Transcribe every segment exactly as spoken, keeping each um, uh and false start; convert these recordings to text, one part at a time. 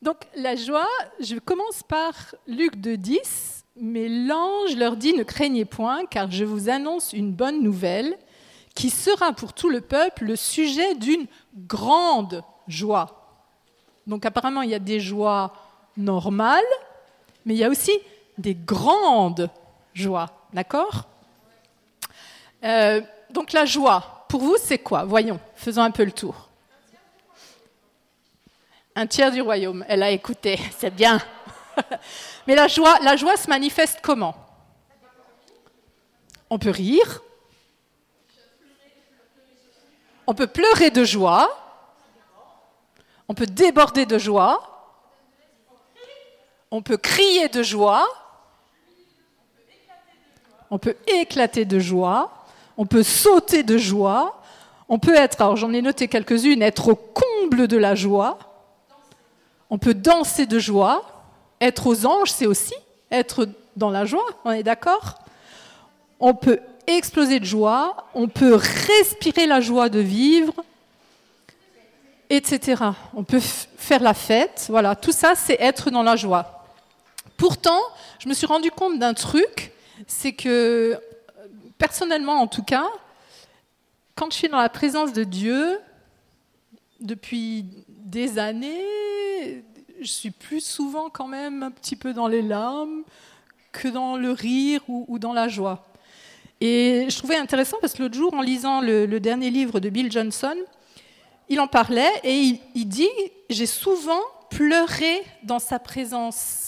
Donc la joie, je commence par Luc deux dix. Mais l'ange leur dit « Ne craignez point, car je vous annonce une bonne nouvelle qui sera pour tout le peuple le sujet d'une grande joie. » Donc apparemment, il y a des joies normales, mais il y a aussi des grandes joies, d'accord ? euh, Donc la joie, pour vous, c'est quoi ? Voyons, faisons un peu le tour. Un tiers du royaume, elle a écouté, c'est bien. Mais la joie, la joie se manifeste comment ? On peut rire, on peut pleurer de joie, on peut déborder de joie, on peut crier de joie, on peut éclater de joie, on peut sauter de joie, on peut être, alors j'en ai noté quelques-unes, être au comble de la joie, on peut danser de joie. Être aux anges, c'est aussi être dans la joie, on est d'accord ? On peut exploser de joie, on peut respirer la joie de vivre, et cetera. On peut f- faire la fête, voilà, tout ça, c'est être dans la joie. Pourtant, je me suis rendu compte d'un truc, c'est que, personnellement en tout cas, quand je suis dans la présence de Dieu, depuis des années, je suis plus souvent quand même un petit peu dans les larmes que dans le rire ou, ou dans la joie. Et je trouvais intéressant parce que l'autre jour, en lisant le, le dernier livre de Bill Johnson, il en parlait et il, il dit « J'ai souvent pleuré dans sa présence ».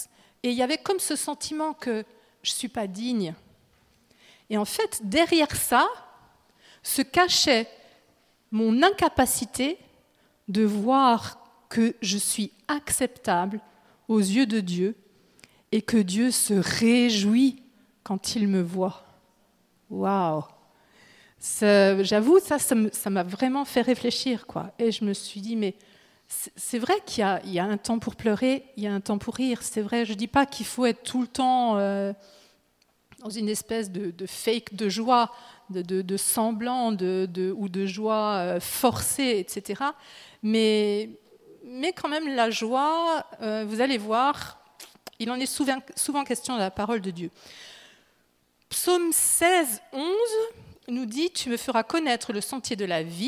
Et il y avait comme ce sentiment que je ne suis pas digne. Et en fait, derrière ça, se cachait mon incapacité de voir que je suis acceptable aux yeux de Dieu et que Dieu se réjouit quand il me voit. Waouh! J'avoue, ça, ça m'a vraiment fait réfléchir, quoi. Et je me suis dit, mais c'est vrai qu'il y a, il y a un temps pour pleurer, il y a un temps pour rire. C'est vrai, je ne dis pas qu'il faut être tout le temps euh, dans une espèce de, de fake de joie, de, de, de semblant de, de, ou de joie euh, forcée, et cetera. Mais... Mais quand même, la joie, euh, vous allez voir, il en est souvent, souvent question de la parole de Dieu. Psaume seize, onze nous dit « Tu me feras connaître le sentier de la vie.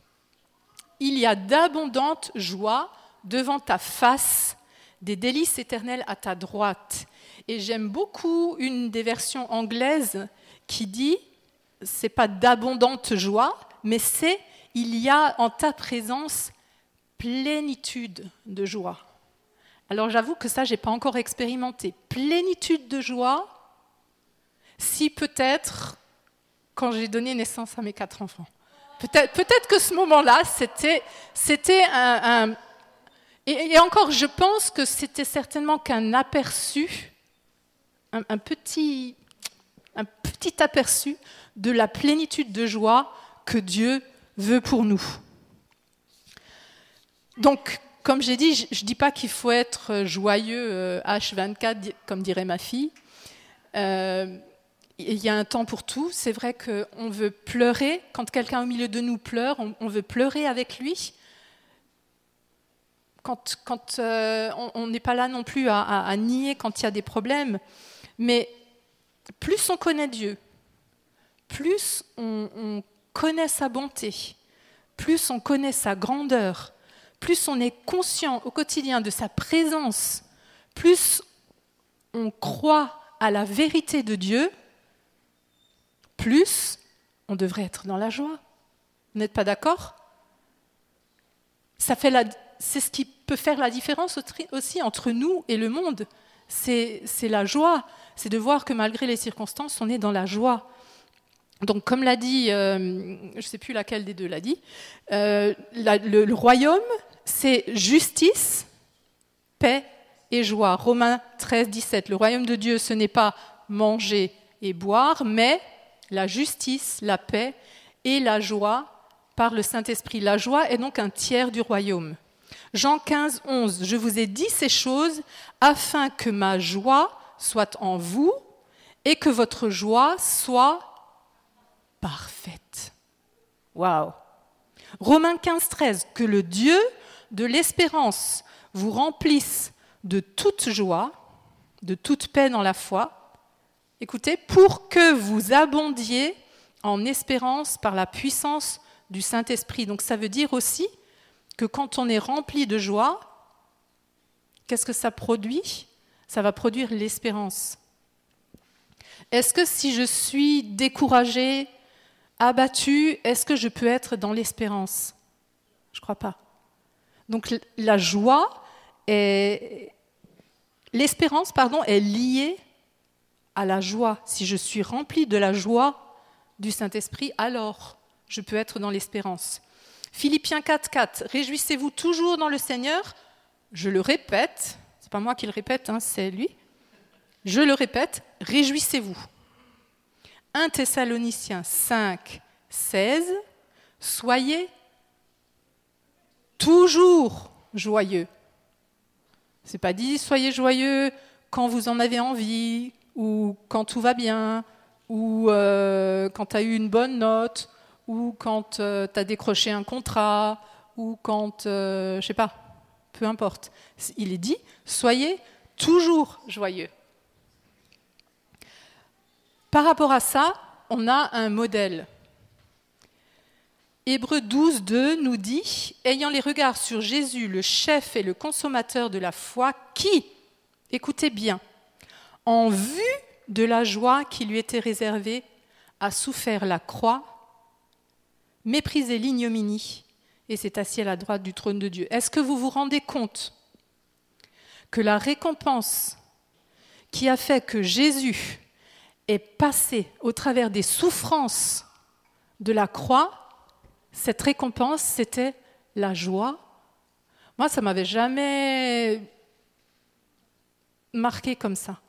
Il y a d'abondantes joies devant ta face, des délices éternelles à ta droite. » Et j'aime beaucoup une des versions anglaises qui dit « C'est pas d'abondante joie, mais c'est « Il y a en ta présence plénitude de joie. » Alors j'avoue que ça, je n'ai pas encore expérimenté. Plénitude de joie, si peut-être quand j'ai donné naissance à mes quatre enfants. Peut-être, peut-être que ce moment-là, c'était, c'était un... un et, et encore, je pense que c'était certainement qu'un aperçu, un, un, petit, un petit aperçu de la plénitude de joie que Dieu veut pour nous. Donc, comme j'ai dit, je ne dis pas qu'il faut être joyeux euh, H vingt-quatre, comme dirait ma fille. Euh, il y a un temps pour tout. C'est vrai qu'on veut pleurer. Quand quelqu'un au milieu de nous pleure, on, on veut pleurer avec lui. Quand, quand euh, on n'est pas là non plus à, à, à nier quand il y a des problèmes. Mais plus on connaît Dieu, plus on, on connaît sa bonté, plus on connaît sa grandeur, plus on est conscient au quotidien de sa présence, plus on croit à la vérité de Dieu, plus on devrait être dans la joie. Vous n'êtes pas d'accord ? Ça fait la, c'est ce qui peut faire la différence aussi entre nous et le monde. C'est, c'est la joie, c'est de voir que malgré les circonstances, on est dans la joie. Donc, comme l'a dit, euh, je ne sais plus laquelle des deux l'a dit, euh, la, le, le royaume, c'est justice, paix et joie. Romains treize, dix-sept. Le royaume de Dieu, ce n'est pas manger et boire, mais la justice, la paix et la joie par le Saint-Esprit. La joie est donc un tiers du royaume. Jean quinze, onze. Je vous ai dit ces choses afin que ma joie soit en vous et que votre joie soit parfaite. Waouh! Romains quinze, treize. Que le Dieu de l'espérance vous remplisse de toute joie, de toute paix dans la foi, écoutez, pour que vous abondiez en espérance par la puissance du Saint-Esprit. Donc ça veut dire aussi que quand on est rempli de joie, qu'est-ce que ça produit ? Ça va produire l'espérance. Est-ce que si je suis découragée, abattue, est-ce que je peux être dans l'espérance ? Je ne crois pas. Donc la joie, est, l'espérance, pardon, est liée à la joie. Si je suis remplie de la joie du Saint-Esprit, alors je peux être dans l'espérance. Philippiens quatre, quatre, réjouissez-vous toujours dans le Seigneur. Je le répète, c'est pas moi qui le répète, hein, c'est lui. Je le répète, réjouissez-vous. un Thessaloniciens cinq, seize, soyez toujours joyeux. C'est pas dit soyez joyeux quand vous en avez envie, ou quand tout va bien, ou euh, quand tu as eu une bonne note, ou quand euh, tu as décroché un contrat, ou quand, euh, je sais pas, peu importe. Il est dit, soyez toujours joyeux. Par rapport à ça, on a un modèle. Hébreux douze, deux nous dit « Ayant les regards sur Jésus, le chef et le consommateur de la foi, qui, écoutez bien, en vue de la joie qui lui était réservée, a souffert la croix, méprisé l'ignominie, et s'est assis à la droite du trône de Dieu. » Est-ce que vous vous rendez compte que la récompense qui a fait que Jésus est passé au travers des souffrances de la croix, cette récompense, c'était la joie. Moi, ça ne m'avait jamais marqué comme ça.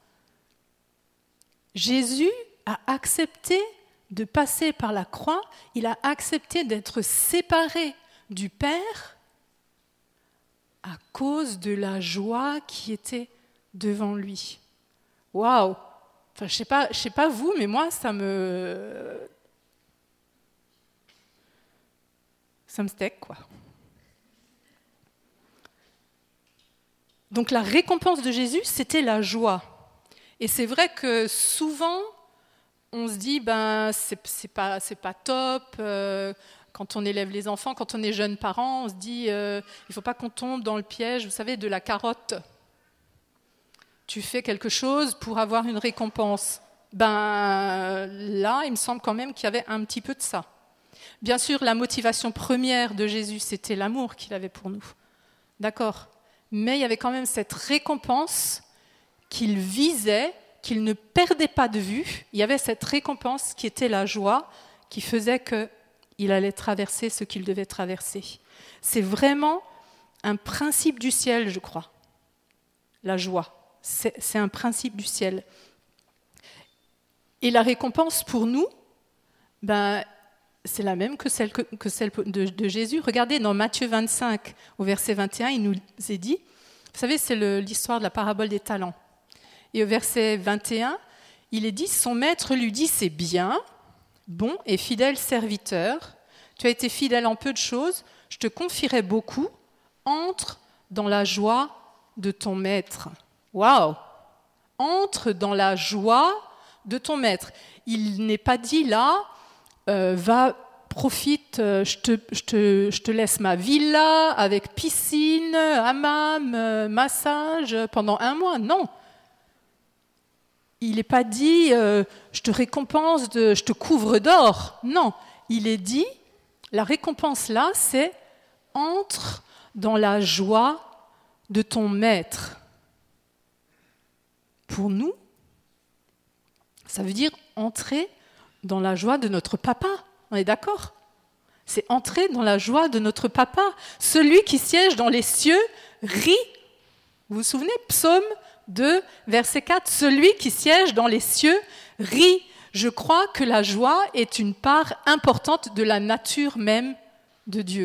Jésus a accepté de passer par la croix, il a accepté d'être séparé du Père à cause de la joie qui était devant lui. Waouh! Enfin, je sais pas, je sais pas vous, mais moi, ça me... Ça me steak, quoi. Donc la récompense de Jésus, c'était la joie. Et c'est vrai que souvent, on se dit, ben, c'est, c'est pas, c'est pas top. Euh, quand on élève les enfants, quand on est jeune parent, on se dit, euh, il ne faut pas qu'on tombe dans le piège, vous savez, de la carotte. Tu fais quelque chose pour avoir une récompense. Ben, là, il me semble quand même qu'il y avait un petit peu de ça. Bien sûr, la motivation première de Jésus, c'était l'amour qu'il avait pour nous. D'accord ? Mais il y avait quand même cette récompense qu'il visait, qu'il ne perdait pas de vue. Il y avait cette récompense qui était la joie, qui faisait qu'il allait traverser ce qu'il devait traverser. C'est vraiment un principe du ciel, je crois. La joie, c'est, c'est un principe du ciel. Et la récompense pour nous, ben, c'est la même que celle, que, que celle de, de Jésus. Regardez, dans Matthieu vingt-cinq, au verset vingt et un, il nous est dit, vous savez, c'est le, l'histoire de la parabole des talents. Et au verset vingt et un, il est dit, son maître lui dit, c'est bien, bon et fidèle serviteur, tu as été fidèle en peu de choses, je te confierai beaucoup, entre dans la joie de ton maître. Waouh! Entre dans la joie de ton maître. Il n'est pas dit là, Euh, va, profite, euh, je, te, je, te, je te laisse ma villa avec piscine, hammam, euh, massage pendant un mois. Non. Il n'est pas dit, euh, je te récompense, de, je te couvre d'or. Non. Il est dit, la récompense là, c'est entre dans la joie de ton maître. Pour nous, ça veut dire entrer dans la joie de notre papa, on est d'accord ? C'est entrer dans la joie de notre papa. Celui qui siège dans les cieux rit. Vous vous souvenez ? Psaume deux, verset quatre. Celui qui siège dans les cieux rit. Je crois que la joie est une part importante de la nature même de Dieu.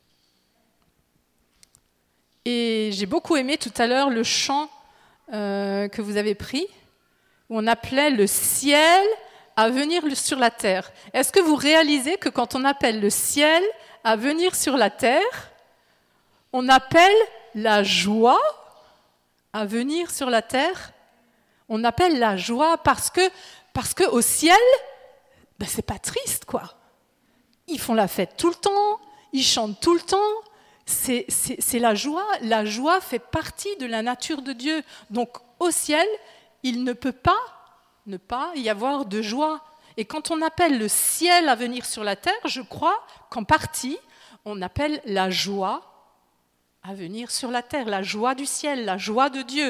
Et j'ai beaucoup aimé tout à l'heure le chant euh, que vous avez pris, où on appelait le ciel à venir sur la terre. Est-ce que vous réalisez que quand on appelle le ciel à venir sur la terre, on appelle la joie à venir sur la terre. On appelle la joie parce que, parce que au ciel, ben c'est pas triste, quoi. Ils font la fête tout le temps, ils chantent tout le temps. C'est, c'est, c'est la joie. La joie fait partie de la nature de Dieu. Donc, au ciel, il ne peut pas ne pas y avoir de joie. Et quand on appelle le ciel à venir sur la terre, je crois qu'en partie, on appelle la joie à venir sur la terre, la joie du ciel, la joie de Dieu.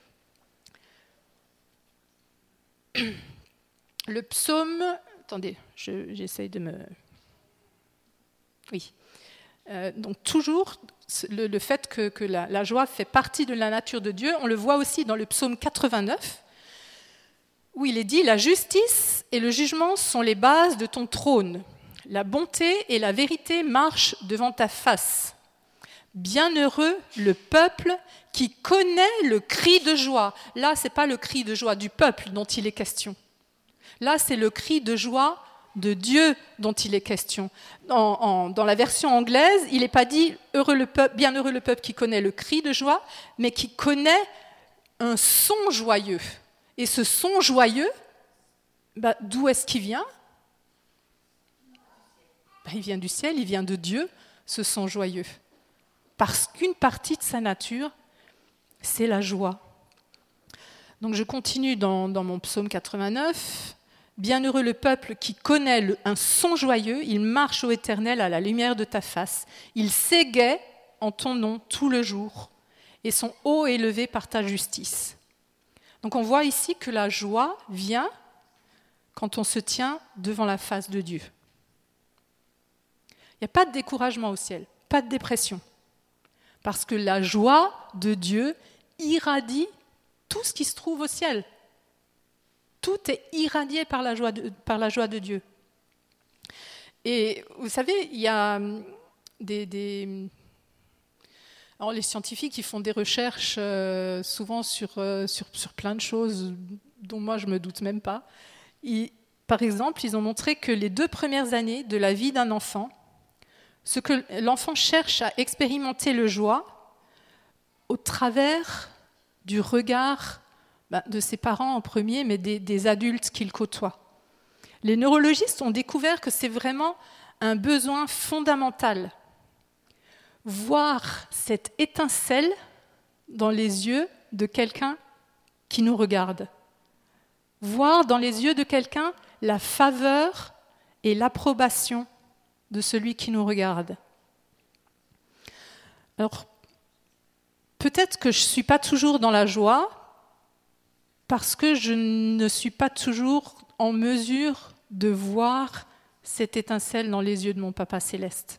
Le psaume... Attendez, je, j'essaye de me... Oui. Euh, donc toujours, le, le fait que, que la, la joie fait partie de la nature de Dieu, on le voit aussi dans le psaume quatre-vingt-neuf, où il est dit « La justice et le jugement sont les bases de ton trône. La bonté et la vérité marchent devant ta face. Bienheureux le peuple qui connaît le cri de joie. » Là, ce n'est pas le cri de joie du peuple dont il est question. Là, c'est le cri de joie de Dieu dont il est question. En, en, dans la version anglaise, il n'est pas dit heureux le peuple, bienheureux le peuple qui connaît le cri de joie, mais qui connaît un son joyeux. Et ce son joyeux, bah, d'où est-ce qu'il vient ? Bah, il vient du ciel, il vient de Dieu, ce son joyeux. Parce qu'une partie de sa nature, c'est la joie. Donc je continue dans, dans mon psaume quatre-vingt-neuf. Bienheureux le peuple qui connaît le, un son joyeux, il marche, ô Éternel, à la lumière de ta face. Il s'égaie en ton nom tout le jour, et son haut est élevé par ta justice. Donc on voit ici que la joie vient quand on se tient devant la face de Dieu. Il n'y a pas de découragement au ciel, pas de dépression, parce que la joie de Dieu irradie tout ce qui se trouve au ciel. Tout est irradié par la joie de, par la joie de Dieu. Et vous savez, il y a des... des alors les scientifiques, ils font des recherches euh, souvent sur, euh, sur, sur plein de choses dont moi je ne me doute même pas. Ils, par exemple, ils ont montré que les deux premières années de la vie d'un enfant, ce que l'enfant cherche à expérimenter le joie au travers du regard ben, de ses parents en premier, mais des, des adultes qu'il côtoie. Les neurologistes ont découvert que c'est vraiment un besoin fondamental. Voir cette étincelle dans les yeux de quelqu'un qui nous regarde. Voir dans les yeux de quelqu'un la faveur et l'approbation de celui qui nous regarde. Alors, peut-être que je ne suis pas toujours dans la joie parce que je ne suis pas toujours en mesure de voir cette étincelle dans les yeux de mon Papa céleste.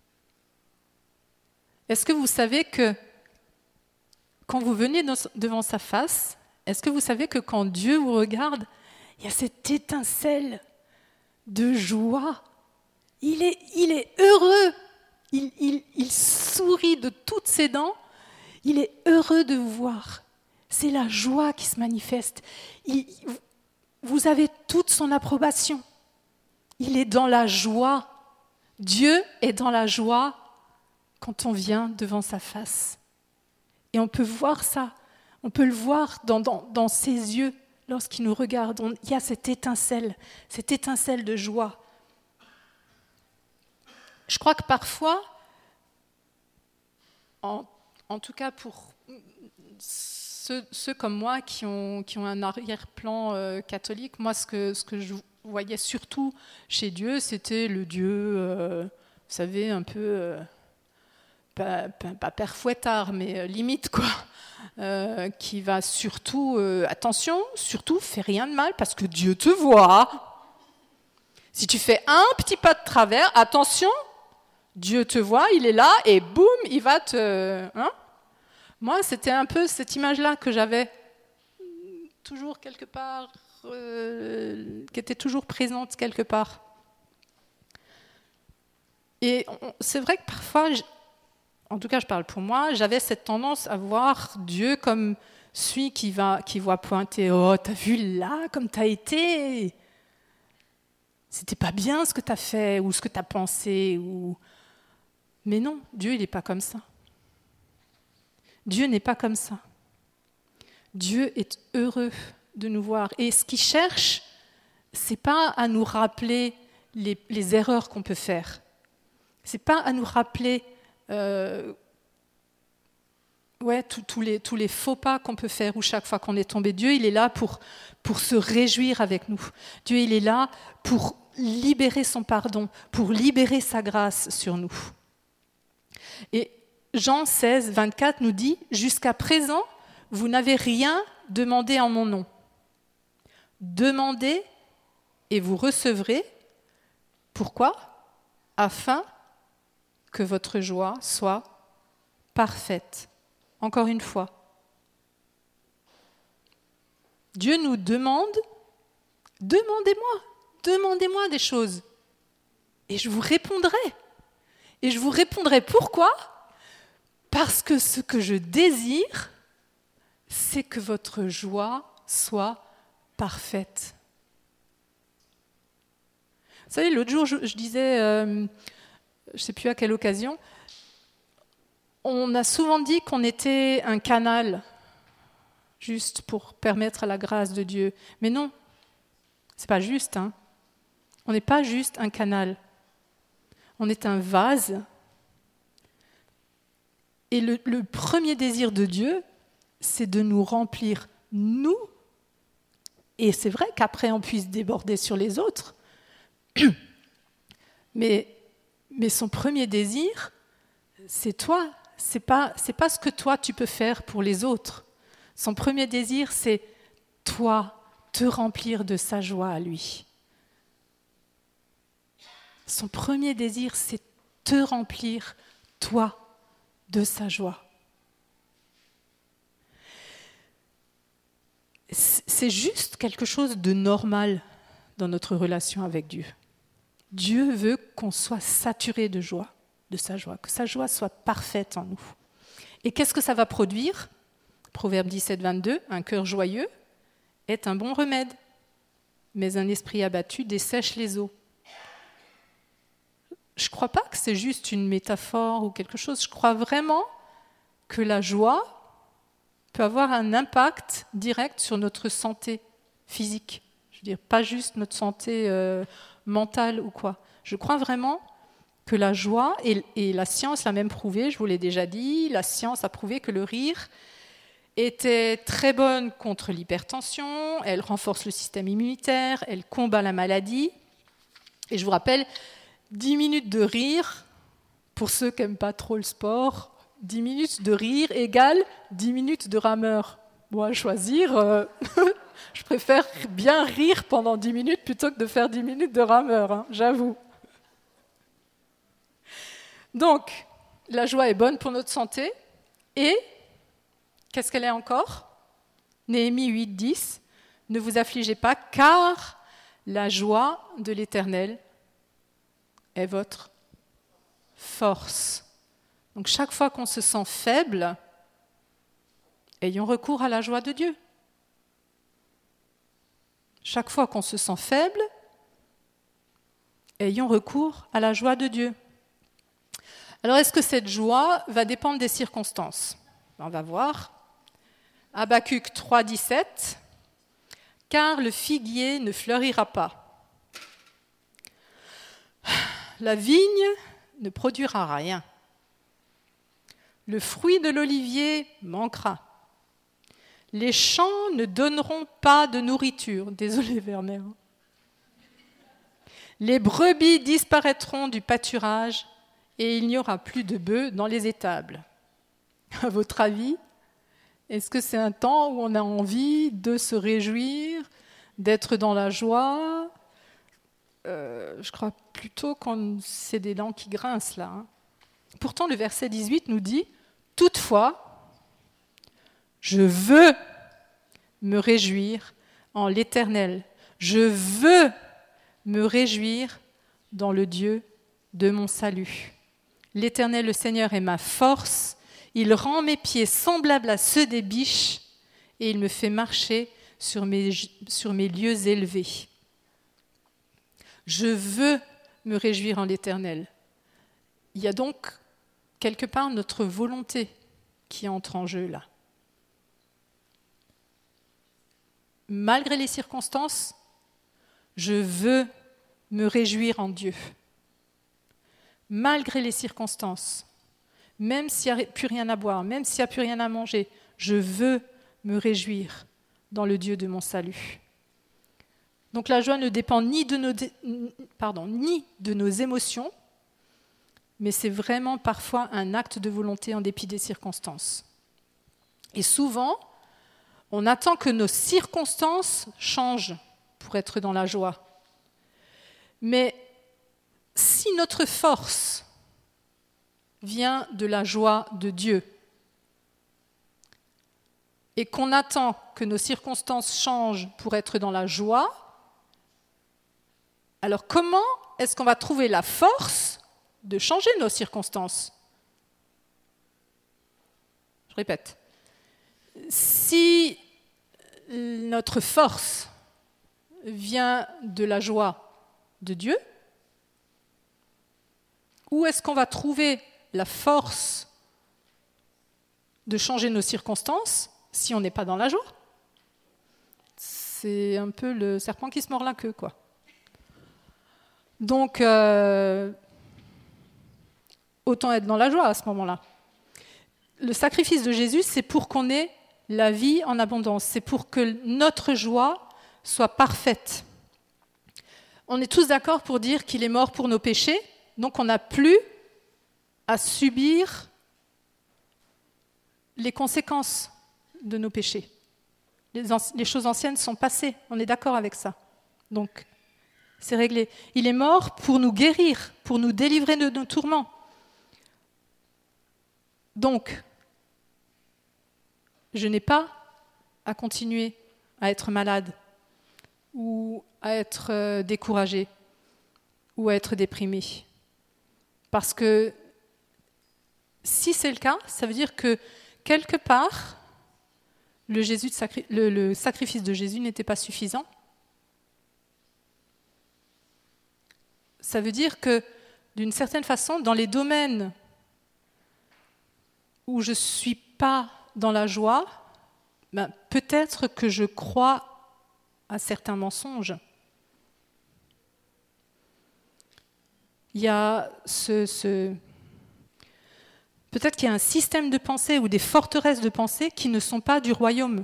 Est-ce que vous savez que quand vous venez devant sa face, est-ce que vous savez que quand Dieu vous regarde, il y a cette étincelle de joie. Il est, il est heureux, il, il, il sourit de toutes ses dents, il est heureux de vous voir. C'est la joie qui se manifeste. Il, vous avez toute son approbation. Il est dans la joie. Dieu est dans la joie quand on vient devant sa face. Et on peut voir ça, on peut le voir dans, dans, dans ses yeux lorsqu'il nous regarde. On, il y a cette étincelle, cette étincelle de joie. Je crois que parfois, en, en tout cas pour ceux, ceux comme moi qui ont, qui ont un arrière-plan euh, catholique, moi ce que, ce que je voyais surtout chez Dieu, c'était le Dieu, euh, vous savez, un peu... Euh, Pas, pas, pas père fouettard, mais euh, limite, quoi, euh, qui va surtout, euh, attention, surtout, fais rien de mal, parce que Dieu te voit. Si tu fais un petit pas de travers, attention, Dieu te voit, il est là, et boum, il va te... Hein. Moi, c'était un peu cette image-là que j'avais toujours quelque part, euh, qui était toujours présente quelque part. Et on, c'est vrai que parfois... En tout cas, je parle pour moi, j'avais cette tendance à voir Dieu comme celui qui, va, qui voit pointer « Oh, t'as vu là, comme t'as été ? C'était pas bien ce que t'as fait ou ce que t'as pensé. » ou... Mais non, Dieu, il n'est pas comme ça. Dieu n'est pas comme ça. Dieu est heureux de nous voir. Et ce qu'il cherche, ce n'est pas à nous rappeler les, les erreurs qu'on peut faire. Ce n'est pas à nous rappeler euh, ouais, tous les, tous les faux pas qu'on peut faire ou chaque fois qu'on est tombé. Dieu, il est là pour, pour se réjouir avec nous. Dieu, il est là pour libérer son pardon, pour libérer sa grâce sur nous. Et Jean seize, vingt-quatre nous dit « Jusqu'à présent, vous n'avez rien demandé en mon nom. Demandez et vous recevrez. Pourquoi ? Afin que votre joie soit parfaite. » Encore une fois. Dieu nous demande « Demandez-moi, demandez-moi des choses. Et je vous répondrai. » Et je vous répondrai pourquoi ? Parce que ce que je désire, c'est que votre joie soit parfaite. Vous savez, l'autre jour, je, je disais, euh, je ne sais plus à quelle occasion, on a souvent dit qu'on était un canal, juste pour permettre à la grâce de Dieu. Mais non, ce n'est pas juste. Hein. On n'est pas juste un canal. On est un vase. Et le, le premier désir de Dieu, c'est de nous remplir, nous. Et c'est vrai qu'après, on puisse déborder sur les autres. Mais, mais son premier désir, c'est toi. C'est pas, c'est pas ce que toi, tu peux faire pour les autres. Son premier désir, c'est toi, te remplir de sa joie à lui. Son premier désir, c'est te remplir, toi, de sa joie. C'est juste quelque chose de normal dans notre relation avec Dieu. Dieu veut qu'on soit saturé de joie, de sa joie, que sa joie soit parfaite en nous. Et qu'est-ce que ça va produire ? Proverbe dix-sept, vingt-deux, un cœur joyeux est un bon remède, mais un esprit abattu dessèche les eaux. Je ne crois pas que c'est juste une métaphore ou quelque chose. Je crois vraiment que la joie peut avoir un impact direct sur notre santé physique. Je veux dire, pas juste notre santé euh, mentale ou quoi. Je crois vraiment que la joie, et, et la science l'a même prouvé, je vous l'ai déjà dit, la science a prouvé que le rire était très bonne contre l'hypertension, elle renforce le système immunitaire, elle combat la maladie. Et je vous rappelle, dix minutes de rire, pour ceux qui n'aiment pas trop le sport, dix minutes de rire égale dix minutes de rameur. Moi, à choisir, euh, je préfère bien rire pendant dix minutes plutôt que de faire dix minutes de rameur, hein, j'avoue. Donc, la joie est bonne pour notre santé. Et, qu'est-ce qu'elle est encore ? Néhémie huit, dix. Ne vous affligez pas, car la joie de l'Éternel est votre force. Donc chaque fois qu'on se sent faible, ayons recours à la joie de Dieu. Chaque fois qu'on se sent faible, ayons recours à la joie de Dieu. Alors est-ce que cette joie va dépendre des circonstances ? On va voir. Habacuc trois, dix-sept. Car le figuier ne fleurira pas. La vigne ne produira rien. Le fruit de l'olivier manquera. Les champs ne donneront pas de nourriture. Désolé, Werner. Les brebis disparaîtront du pâturage et il n'y aura plus de bœufs dans les étables. À votre avis, est-ce que c'est un temps où on a envie de se réjouir, d'être dans la joie ? Euh, je crois plutôt que c'est des dents qui grincent là. Hein. Pourtant, le verset dix-huit nous dit « Toutefois, je veux me réjouir en l'Éternel. Je veux me réjouir dans le Dieu de mon salut. L'Éternel, le Seigneur, est ma force. Il rend mes pieds semblables à ceux des biches et il me fait marcher sur mes, sur mes lieux élevés. » Je veux me réjouir en l'Éternel. Il y a donc quelque part notre volonté qui entre en jeu là. Malgré les circonstances, je veux me réjouir en Dieu. Malgré les circonstances, même s'il n'y a plus rien à boire, même s'il n'y a plus rien à manger, je veux me réjouir dans le Dieu de mon salut. Donc la joie ne dépend ni de nos, pardon, ni de nos émotions, mais c'est vraiment parfois un acte de volonté en dépit des circonstances. Et souvent, on attend que nos circonstances changent pour être dans la joie. Mais si notre force vient de la joie de Dieu et qu'on attend que nos circonstances changent pour être dans la joie, alors comment est-ce qu'on va trouver la force de changer nos circonstances ? Je répète. Si notre force vient de la joie de Dieu, où est-ce qu'on va trouver la force de changer nos circonstances si on n'est pas dans la joie ? C'est un peu le serpent qui se mord la queue, quoi. Donc, euh, autant être dans la joie à ce moment-là. Le sacrifice de Jésus, c'est pour qu'on ait la vie en abondance. C'est pour que notre joie soit parfaite. On est tous d'accord pour dire qu'il est mort pour nos péchés, donc on n'a plus à subir les conséquences de nos péchés. Les, an- les choses anciennes sont passées, on est d'accord avec ça. Donc, c'est réglé. Il est mort pour nous guérir, pour nous délivrer de nos tourments. Donc, je n'ai pas à continuer à être malade ou à être euh, découragé ou à être déprimé. Parce que si c'est le cas, ça veut dire que quelque part, le, Jésus de sacri- le, le sacrifice de Jésus n'était pas suffisant. Ça veut dire que, d'une certaine façon, dans les domaines où je ne suis pas dans la joie, ben, peut-être que je crois à certains mensonges. Il y a ce, ce... Peut-être qu'il y a un système de pensée ou des forteresses de pensée qui ne sont pas du royaume.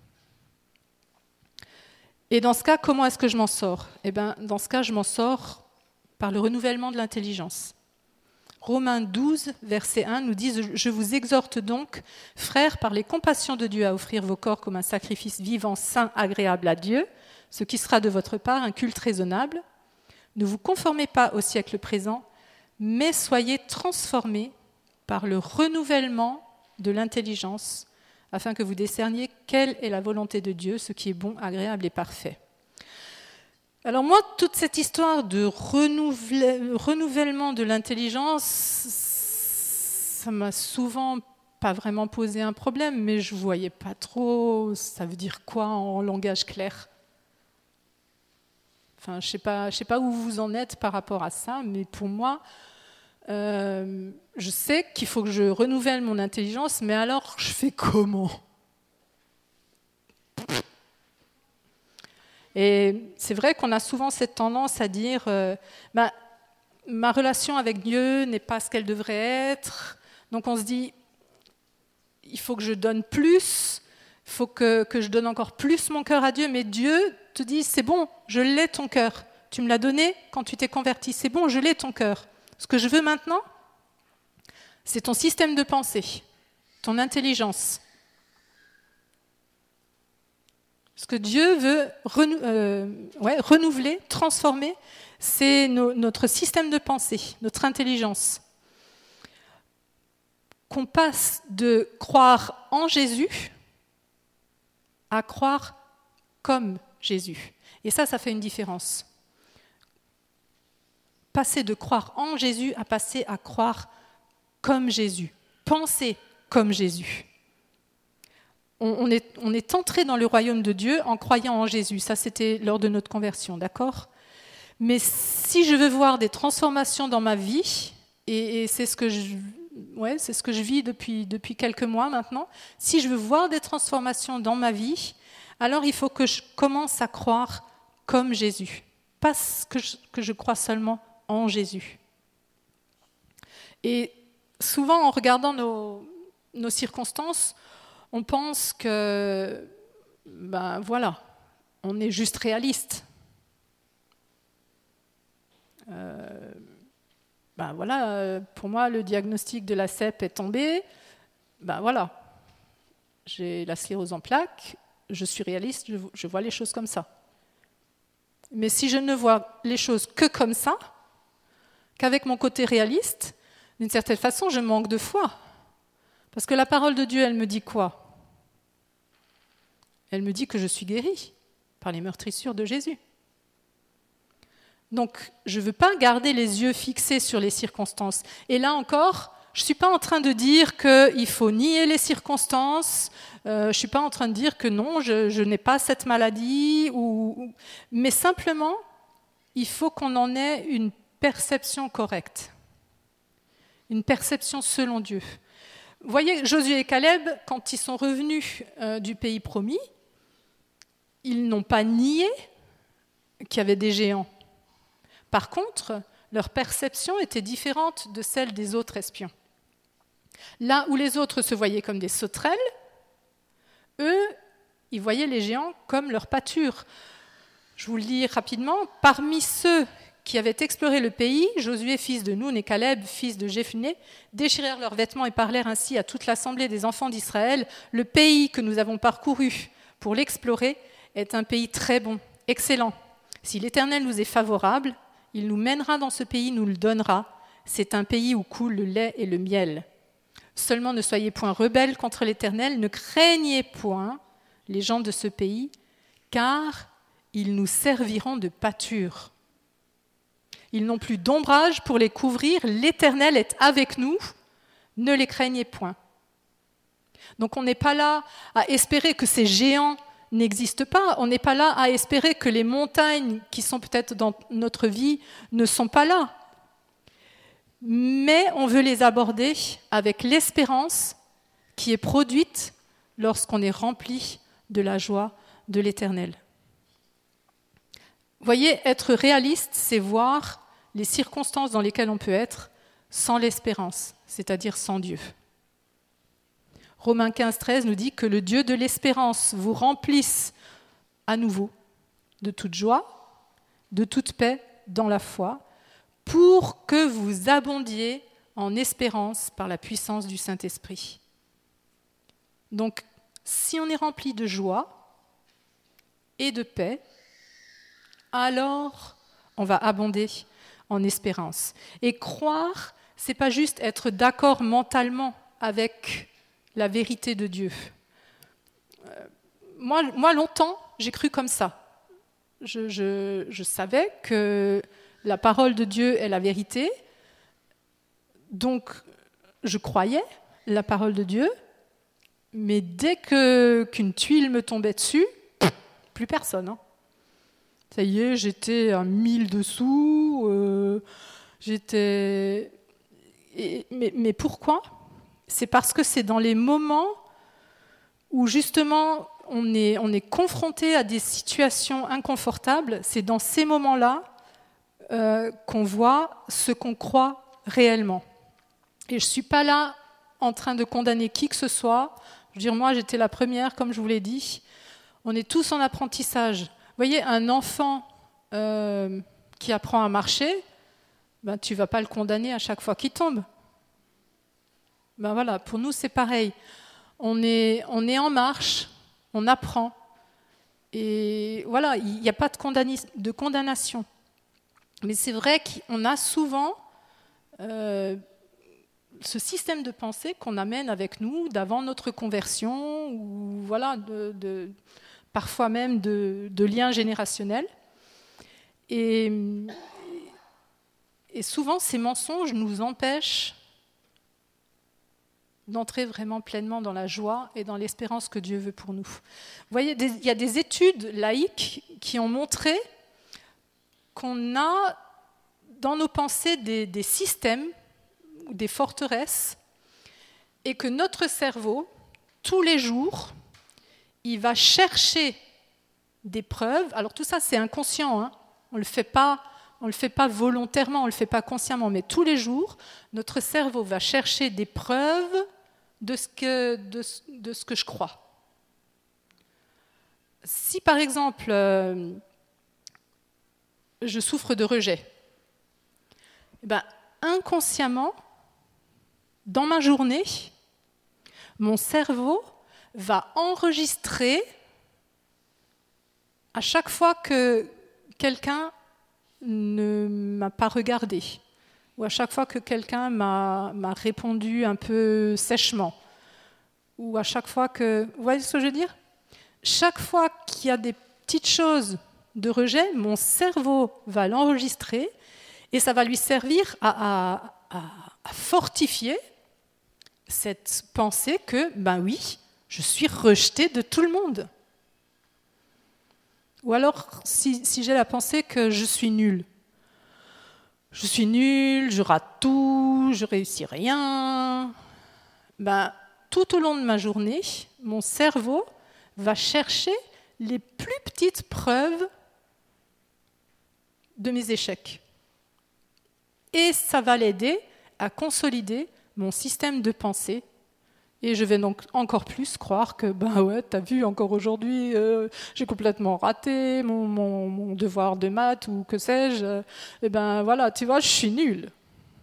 Et dans ce cas, comment est-ce que je m'en sors ? Eh bien, dans ce cas, je m'en sors par le renouvellement de l'intelligence. Romains douze, verset un, nous dit « Je vous exhorte donc, frères, par les compassions de Dieu, à offrir vos corps comme un sacrifice vivant, saint, agréable à Dieu, ce qui sera de votre part un culte raisonnable. Ne vous conformez pas au siècle présent, mais soyez transformés par le renouvellement de l'intelligence, afin que vous discerniez quelle est la volonté de Dieu, ce qui est bon, agréable et parfait. » Alors moi, toute cette histoire de renouvelle, renouvellement de l'intelligence, ça m'a souvent pas vraiment posé un problème, mais je voyais pas trop ça veut dire quoi en langage clair. Enfin, je sais pas, je sais pas où vous en êtes par rapport à ça, mais pour moi, euh, je sais qu'il faut que je renouvelle mon intelligence, mais alors je fais comment ? Et c'est vrai qu'on a souvent cette tendance à dire euh, bah, ma relation avec Dieu n'est pas ce qu'elle devrait être, donc on se dit il faut que je donne plus, il faut que, que je donne encore plus mon cœur à Dieu, mais Dieu te dit c'est bon, je l'ai ton cœur, tu me l'as donné quand tu t'es converti, c'est bon, je l'ai ton cœur. Ce que je veux maintenant, c'est ton système de pensée, ton intelligence. Ce que Dieu veut renou- euh, ouais, renouveler, transformer, c'est no- notre système de pensée, notre intelligence. Qu'on passe de croire en Jésus à croire comme Jésus. Et ça, ça fait une différence. Passer de croire en Jésus à passer à croire comme Jésus. Penser comme Jésus. On est, on est entré dans le royaume de Dieu en croyant en Jésus. Ça, c'était lors de notre conversion, d'accord ? Mais si je veux voir des transformations dans ma vie, et, et c'est ce que je, ouais, c'est ce que je vis depuis, depuis quelques mois maintenant. Si je veux voir des transformations dans ma vie, alors il faut que je commence à croire comme Jésus. Pas que je, que je crois seulement en Jésus. Et souvent, en regardant nos, nos circonstances, on pense que, ben voilà, on est juste réaliste. Euh, ben voilà, pour moi, le diagnostic de la C E P est tombé. Ben voilà, j'ai la sclérose en plaques, je suis réaliste, je, je vois les choses comme ça. Mais si je ne vois les choses que comme ça, qu'avec mon côté réaliste, d'une certaine façon, je manque de foi. Parce que la parole de Dieu, elle me dit quoi ? Elle me dit que je suis guérie par les meurtrissures de Jésus. Donc, je ne veux pas garder les yeux fixés sur les circonstances. Et là encore, je ne suis pas en train de dire qu'il faut nier les circonstances, euh, je ne suis pas en train de dire que non, je, je n'ai pas cette maladie, ou, mais simplement, il faut qu'on en ait une perception correcte, une perception selon Dieu. Vous voyez, Josué et Caleb, quand ils sont revenus euh, du pays promis, ils n'ont pas nié qu'il y avait des géants. Par contre, leur perception était différente de celle des autres espions. Là où les autres se voyaient comme des sauterelles, eux, ils voyaient les géants comme leur pâture. Je vous le lis rapidement. Parmi ceux qui avaient exploré le pays, Josué, fils de Nun, et Caleb, fils de Jephunnée, déchirèrent leurs vêtements et parlèrent ainsi à toute l'assemblée des enfants d'Israël. Le pays que nous avons parcouru pour l'explorer est un pays très bon, excellent. Si l'Éternel nous est favorable, il nous mènera dans ce pays, nous le donnera. C'est un pays où coule le lait et le miel. Seulement ne soyez point rebelles contre l'Éternel, ne craignez point les gens de ce pays, car ils nous serviront de pâture. Ils n'ont plus d'ombrage pour les couvrir, l'Éternel est avec nous, ne les craignez point. Donc on n'est pas là à espérer que ces géants n'existent pas, on n'est pas là à espérer que les montagnes qui sont peut-être dans notre vie ne sont pas là. Mais on veut les aborder avec l'espérance qui est produite lorsqu'on est rempli de la joie de l'Éternel. Vous voyez, être réaliste, c'est voir les circonstances dans lesquelles on peut être sans l'espérance, c'est-à-dire sans Dieu. Romains quinze, treize nous dit que le Dieu de l'espérance vous remplisse à nouveau de toute joie, de toute paix dans la foi, pour que vous abondiez en espérance par la puissance du Saint-Esprit. Donc, si on est rempli de joie et de paix, alors on va abonder en espérance. Et croire, c'est pas juste être d'accord mentalement avec la vérité de Dieu. Euh, moi, moi, longtemps, j'ai cru comme ça. Je, je, je savais que la parole de Dieu est la vérité, donc je croyais la parole de Dieu, mais dès que, qu'une tuile me tombait dessus, plus personne. Hein. Ça y est, j'étais à mille dessous, euh, j'étais... Et, mais, mais pourquoi ? C'est parce que c'est dans les moments où justement on est, on est confronté à des situations inconfortables, c'est dans ces moments-là euh, qu'on voit ce qu'on croit réellement. Et je ne suis pas là en train de condamner qui que ce soit. Je veux dire, moi j'étais la première, comme je vous l'ai dit. On est tous en apprentissage. Vous voyez, un enfant euh, qui apprend à marcher, ben, tu ne vas pas le condamner à chaque fois qu'il tombe. Ben voilà, pour nous, c'est pareil. On est, on est en marche, on apprend. Et voilà, il n'y a pas de, condamni- de condamnation. Mais c'est vrai qu'on a souvent euh, ce système de pensée qu'on amène avec nous d'avant notre conversion, ou voilà, de, de, parfois même de, de liens générationnels. Et, et souvent, ces mensonges nous empêchent d'entrer vraiment pleinement dans la joie et dans l'espérance que Dieu veut pour nous. Vous voyez, il y a des études laïques qui ont montré qu'on a dans nos pensées des, des systèmes, des forteresses et que notre cerveau, tous les jours, il va chercher des preuves. Alors tout ça, c'est inconscient, hein. On ne le fait pas, on le fait pas volontairement, on ne le fait pas consciemment, mais tous les jours, notre cerveau va chercher des preuves de ce que, de, de ce que je crois. Si par exemple, euh, je souffre de rejet, eh ben, inconsciemment, dans ma journée, mon cerveau va enregistrer à chaque fois que quelqu'un ne m'a pas regardé, ou à chaque fois que quelqu'un m'a, m'a répondu un peu sèchement, ou à chaque fois que... Vous voyez ce que je veux dire ? Chaque fois qu'il y a des petites choses de rejet, mon cerveau va l'enregistrer et ça va lui servir à, à, à, à fortifier cette pensée que, ben oui, je suis rejeté de tout le monde. Ou alors, si, si j'ai la pensée que je suis nulle. Je suis nulle, je rate tout, je réussis rien. Ben, tout au long de ma journée, mon cerveau va chercher les plus petites preuves de mes échecs. Et ça va l'aider à consolider mon système de pensée. Et je vais donc encore plus croire que, ben ouais, t'as vu, encore aujourd'hui, euh, j'ai complètement raté mon, mon, mon devoir de maths ou que sais-je. Et ben voilà, tu vois, je suis nulle.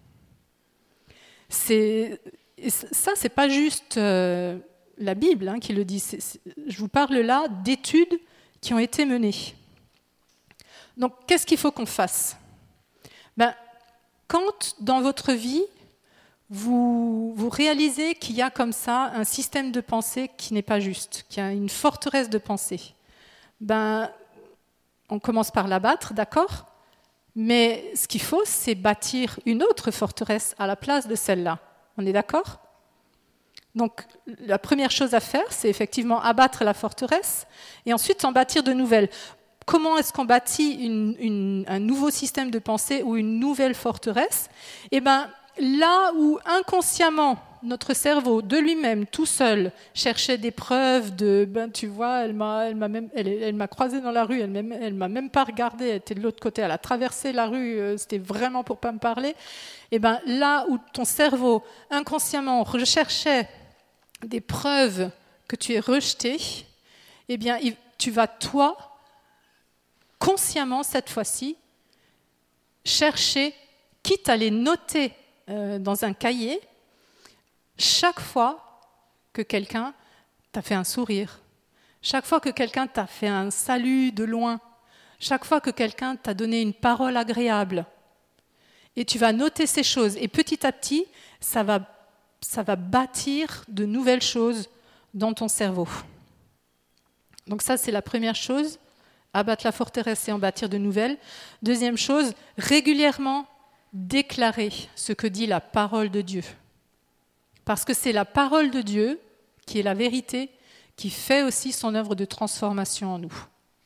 C'est, ça, c'est pas juste euh, la Bible hein, qui le dit. C'est, c'est, je vous parle là d'études qui ont été menées. Donc, qu'est-ce qu'il faut qu'on fasse ? Ben, quand dans votre vie, Vous, vous réalisez qu'il y a comme ça un système de pensée qui n'est pas juste, qu'il y a une forteresse de pensée. Ben, on commence par la battre, d'accord ? Mais ce qu'il faut, c'est bâtir une autre forteresse à la place de celle-là. On est d'accord ? Donc, la première chose à faire, c'est effectivement abattre la forteresse et ensuite en bâtir de nouvelles. Comment est-ce qu'on bâtit une, une, un nouveau système de pensée ou une nouvelle forteresse ? Eh bien, là où inconsciemment notre cerveau de lui-même tout seul cherchait des preuves de ben tu vois elle m'a elle m'a même elle, elle m'a croisée dans la rue, elle m'a elle m'a même pas regardée, elle était de l'autre côté, elle a traversé la rue, euh, c'était vraiment pour pas me parler. Et ben là où ton cerveau inconsciemment recherchait des preuves que tu es rejeté, eh bien tu vas toi consciemment cette fois-ci chercher, quitte à les noter Euh, dans un cahier, chaque fois que quelqu'un t'a fait un sourire, chaque fois que quelqu'un t'a fait un salut de loin, chaque fois que quelqu'un t'a donné une parole agréable, et tu vas noter ces choses, et petit à petit, ça va, ça va bâtir de nouvelles choses dans ton cerveau. Donc ça, c'est la première chose, abattre la forteresse et en bâtir de nouvelles. Deuxième chose, régulièrement déclarer ce que dit la parole de Dieu. Parce que c'est la parole de Dieu qui est la vérité, qui fait aussi son œuvre de transformation en nous. D'accord ?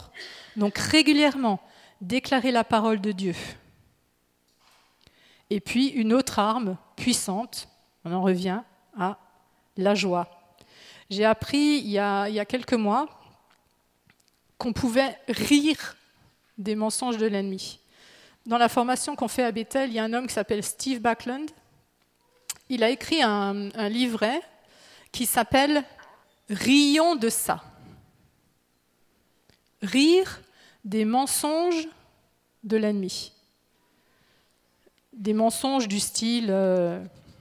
Donc régulièrement, déclarer la parole de Dieu. Et puis une autre arme puissante, on en revient à la joie. J'ai appris il y a, il y a quelques mois qu'on pouvait rire des mensonges de l'ennemi. Dans la formation qu'on fait à Bethel, il y a un homme qui s'appelle Steve Backlund. Il a écrit un, un livret qui s'appelle « Rions de ça ». Rire des mensonges de l'ennemi. Des mensonges du style... Euh,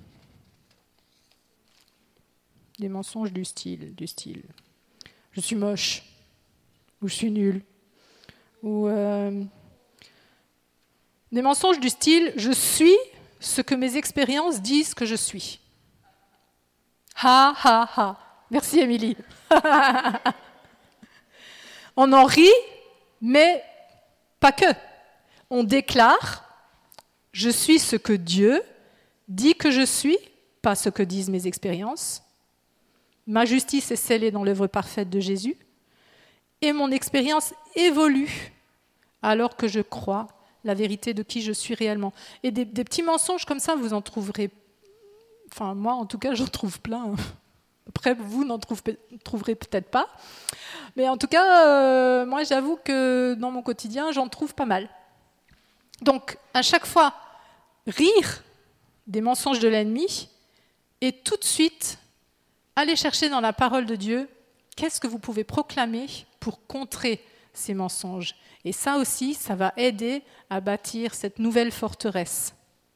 des mensonges du style, du style « je suis moche » ou « je suis nul » ou... Euh, Des mensonges du style « je suis ce que mes expériences disent que je suis ». Ha, ha, ha. Merci, Émilie. On en rit, mais pas que. On déclare « je suis ce que Dieu dit que je suis », pas ce que disent mes expériences. Ma justice est scellée dans l'œuvre parfaite de Jésus. Et mon expérience évolue alors que je crois la vérité de qui je suis réellement. Et des, des petits mensonges comme ça, vous en trouverez Enfin, moi, en tout cas, j'en trouve plein. Après, vous n'en trouverez, trouverez peut-être pas. Mais en tout cas, euh, moi, j'avoue que dans mon quotidien, j'en trouve pas mal. Donc, à chaque fois, rire des mensonges de l'ennemi et tout de suite, aller chercher dans la parole de Dieu qu'est-ce que vous pouvez proclamer pour contrer ces mensonges. Et ça aussi, ça va aider à bâtir cette nouvelle forteresse.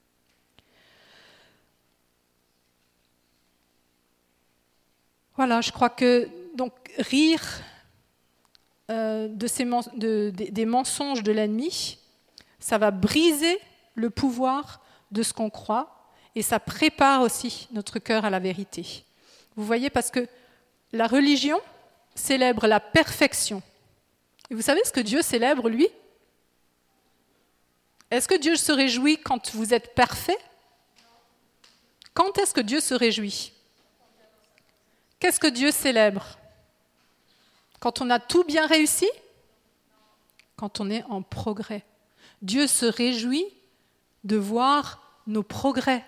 Voilà, je crois que donc rire euh, de ces men- de, de, des mensonges de l'ennemi, ça va briser le pouvoir de ce qu'on croit et ça prépare aussi notre cœur à la vérité. Vous voyez, parce que la religion célèbre la perfection. Et vous savez ce que Dieu célèbre, lui ? Est-ce que Dieu se réjouit quand vous êtes parfait ? Quand est-ce que Dieu se réjouit ? Qu'est-ce que Dieu célèbre ? Quand on a tout bien réussi ? Quand on est en progrès. Dieu se réjouit de voir nos progrès.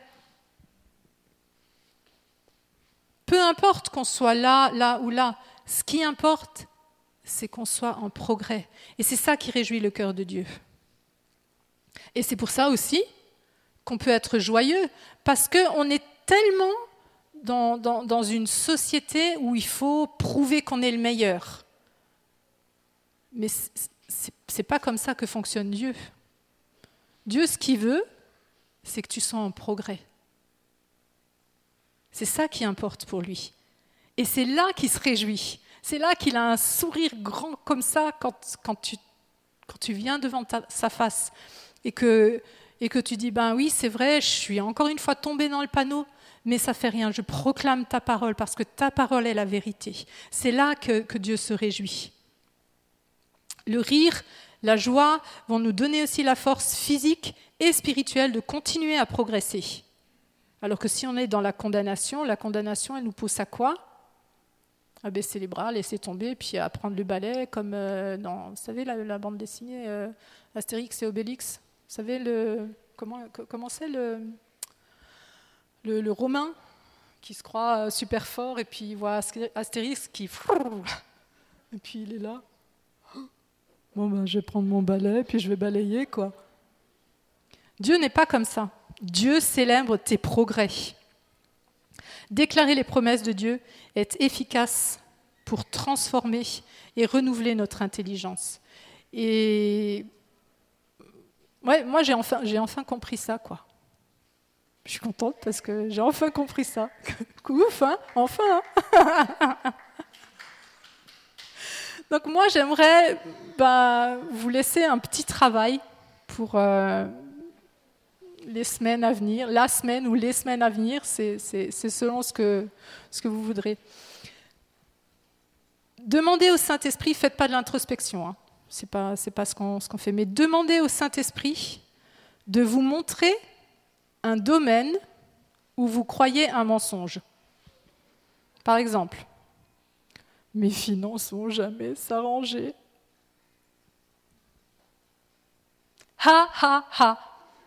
Peu importe qu'on soit là, là ou là, ce qui importe, c'est qu'on soit en progrès. Et c'est ça qui réjouit le cœur de Dieu. Et c'est pour ça aussi qu'on peut être joyeux, parce qu'on est tellement dans, dans, dans une société où il faut prouver qu'on est le meilleur. Mais c'est, c'est pas comme ça que fonctionne Dieu. Dieu, ce qu'il veut, c'est que tu sois en progrès. C'est ça qui importe pour lui. Et c'est là qu'il se réjouit. C'est là qu'il a un sourire grand comme ça quand, quand, tu, quand tu viens devant ta, sa face et que, et que tu dis, ben oui, c'est vrai, je suis encore une fois tombé dans le panneau, mais ça fait rien, je proclame ta parole parce que ta parole est la vérité. C'est là que, que Dieu se réjouit. Le rire, la joie vont nous donner aussi la force physique et spirituelle de continuer à progresser. Alors que si on est dans la condamnation, la condamnation, elle nous pousse à quoi ? À baisser les bras, laisser tomber, puis à prendre le balai, comme euh, dans, vous savez, la, la bande dessinée euh, Astérix et Obélix. Vous savez, le, comment, comment c'est le, le, le Romain qui se croit super fort, et puis il voit Astérix qui... Et puis il est là. Bon, ben, je vais prendre mon balai, puis je vais balayer, quoi. Dieu n'est pas comme ça. Dieu célèbre tes progrès. Déclarer les promesses de Dieu est efficace pour transformer et renouveler notre intelligence. Et ouais, moi, j'ai enfin, j'ai enfin compris ça, quoi. Je suis contente parce que j'ai enfin compris ça. Ouf, hein, enfin. Donc moi, j'aimerais bah, vous laisser un petit travail pour euh, les semaines à venir. La semaine ou les semaines à venir, c'est, c'est, c'est selon ce que, ce que vous voudrez. Demandez au Saint-Esprit, faites pas de l'introspection, hein. C'est pas, c'est pas ce qu'on, ce qu'on fait, mais demandez au Saint-Esprit de vous montrer un domaine où vous croyez un mensonge. Par exemple, mes finances vont jamais s'arranger. Ha, ha, ha.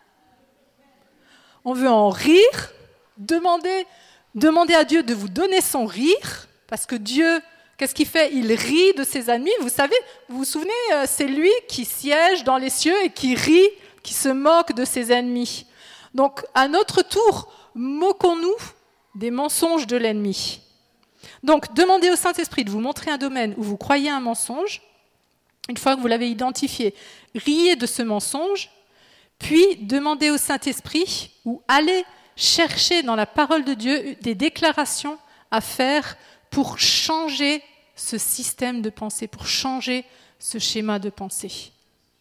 On veut en rire, demander, demander à Dieu de vous donner son rire, parce que Dieu, qu'est-ce qu'il fait ? Il rit de ses ennemis. Vous savez, vous vous souvenez, c'est lui qui siège dans les cieux et qui rit, qui se moque de ses ennemis. Donc, à notre tour, moquons-nous des mensonges de l'ennemi. Donc, demandez au Saint-Esprit de vous montrer un domaine où vous croyez un mensonge. Une fois que vous l'avez identifié, riez de ce mensonge, puis demandez au Saint-Esprit ou allez chercher dans la parole de Dieu des déclarations à faire pour changer ce système de pensée, pour changer ce schéma de pensée.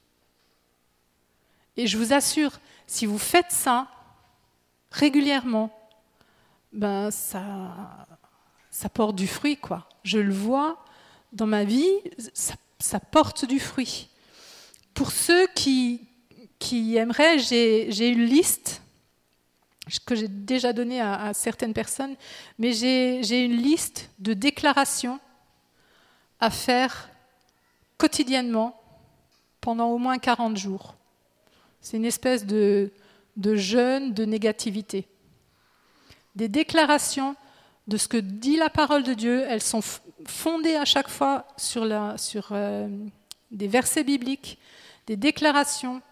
Et je vous assure, si vous faites ça régulièrement, ben ça, ça porte du fruit, quoi. Je le vois dans ma vie, ça, ça porte du fruit. Pour ceux qui, qui aimeraient, j'ai, j'ai une liste que j'ai déjà donnée à, à certaines personnes, mais j'ai, j'ai une liste de déclarations à faire quotidiennement pendant au moins quarante jours. C'est une espèce de, de jeûne de négativité. des déclarations de ce que dit la parole de Dieu. Elles sont fondées à chaque fois sur, la, sur euh, des versets bibliques, des déclarations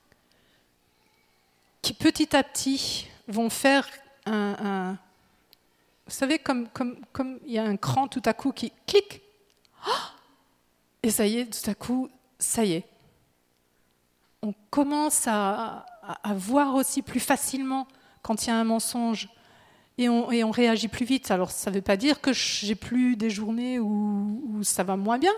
qui petit à petit vont faire un... un vous savez, comme, comme, comme il y a un cran tout à coup qui clique, et ça y est, tout à coup, ça y est. On commence à, à, à voir aussi plus facilement quand il y a un mensonge, et on, et on réagit plus vite. Alors, ça ne veut pas dire que j'ai plus des journées où, où ça va moins bien,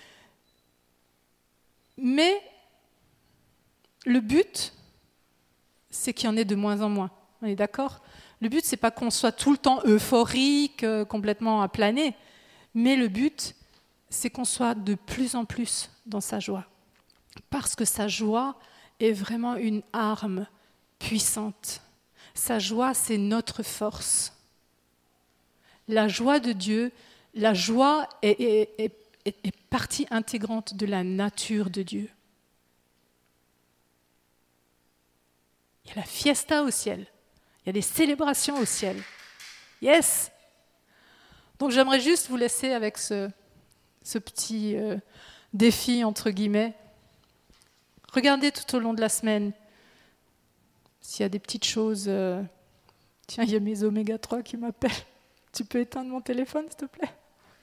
mais le but, c'est qu'il y en ait de moins en moins. On est d'accord ? Le but, c'est pas qu'on soit tout le temps euphorique, euh, complètement à planer, mais le but, c'est qu'on soit de plus en plus dans sa joie. Parce que sa joie est vraiment une arme puissante. Sa joie, c'est notre force. La joie de Dieu, la joie est, est, est, est partie intégrante de la nature de Dieu. Il y a la fiesta au ciel. Il y a des célébrations au ciel. Yes! Donc j'aimerais juste vous laisser avec ce, ce petit euh, défi, entre guillemets. Regardez tout au long de la semaine s'il y a des petites choses. Euh... Tiens, il y a mes oméga trois qui m'appellent. Tu peux éteindre mon téléphone, s'il te plaît?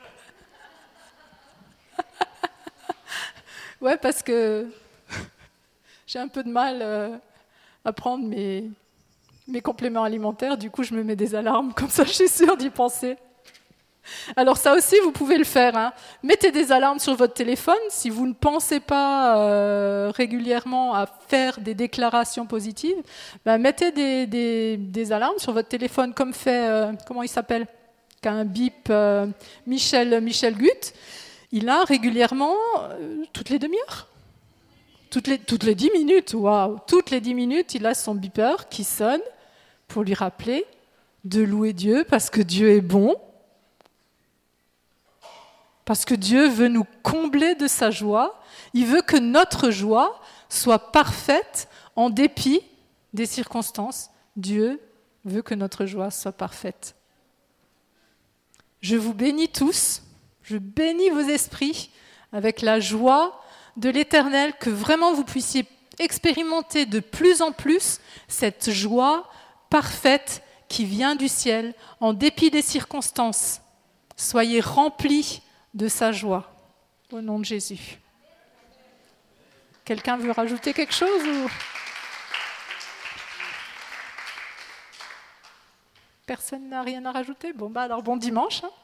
Ouais, parce que j'ai un peu de mal euh, à prendre mes... mes compléments alimentaires, du coup je me mets des alarmes, comme ça je suis sûre d'y penser. Alors ça aussi vous pouvez le faire, hein. Mettez des alarmes sur votre téléphone, si vous ne pensez pas euh, régulièrement à faire des déclarations positives, ben, mettez des, des, des alarmes sur votre téléphone, comme fait, euh, comment il s'appelle, qu'a un bip, euh, Michel, Michel Gutt, il a régulièrement, euh, toutes les demi-heures. Toutes les, toutes les dix minutes, waouh! Toutes les dix minutes, il a son beeper qui sonne pour lui rappeler de louer Dieu parce que Dieu est bon, parce que Dieu veut nous combler de sa joie. Il veut que notre joie soit parfaite en dépit des circonstances. Dieu veut que notre joie soit parfaite. Je vous bénis tous, je bénis vos esprits avec la joie de l'Éternel, que vraiment vous puissiez expérimenter de plus en plus cette joie parfaite qui vient du ciel, en dépit des circonstances. Soyez remplis de sa joie, au nom de Jésus. Quelqu'un veut rajouter quelque chose ou... Personne n'a rien à rajouter? Bon, bah alors bon dimanche. Hein.